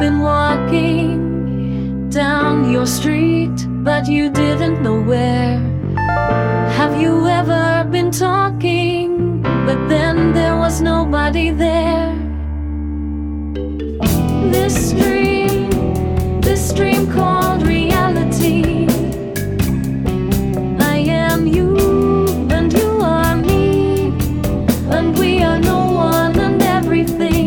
been walking down your street, but you didn't know where? Have you ever been talking, but then there was nobody there? This dream called reality. I am you, and you are me, and we are no one and everything.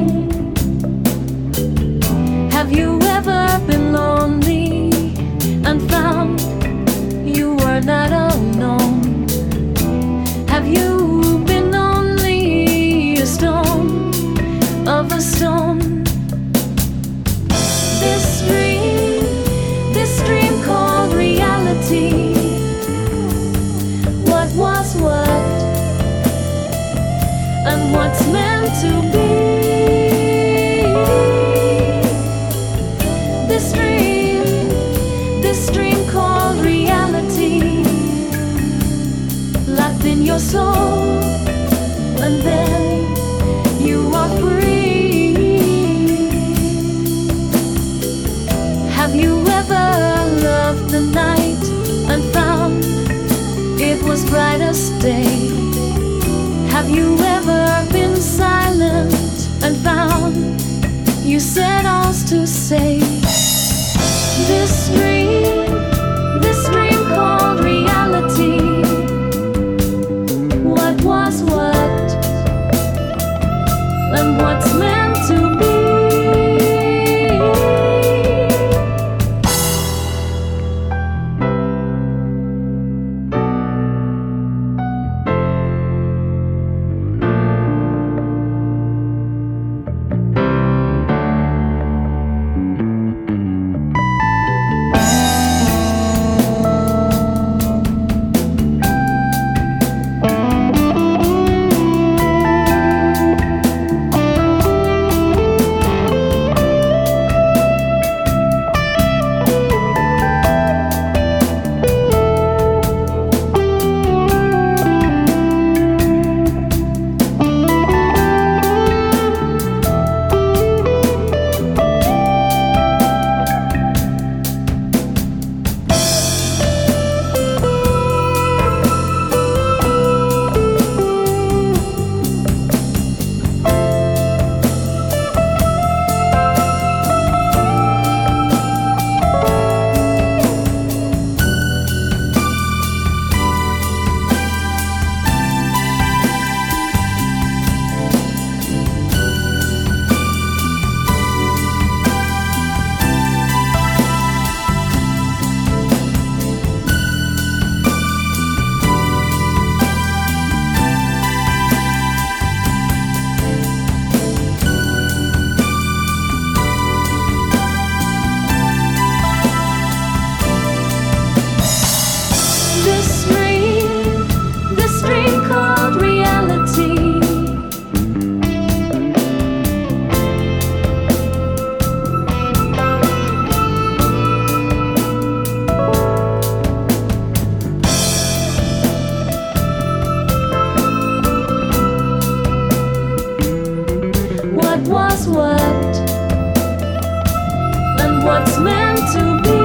Have you ever been lonely and found you were not alone? Have you been only a stone of a stone? This dream called reality. What was what, and what's meant to be? This dream called reality, locked in your soul, and then you are free. Have you ever loved the night and found it was bright as day? Have you ever been silent and found you said all to say? This dream called reality. What was what, and what's meant to be? This dream called reality. What was what, and what's meant to be?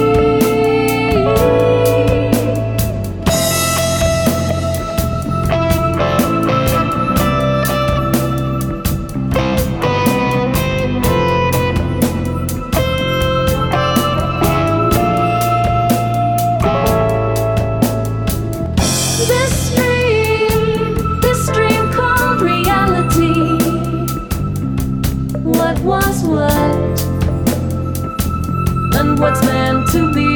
This dream called reality. What was what, and what's meant to be?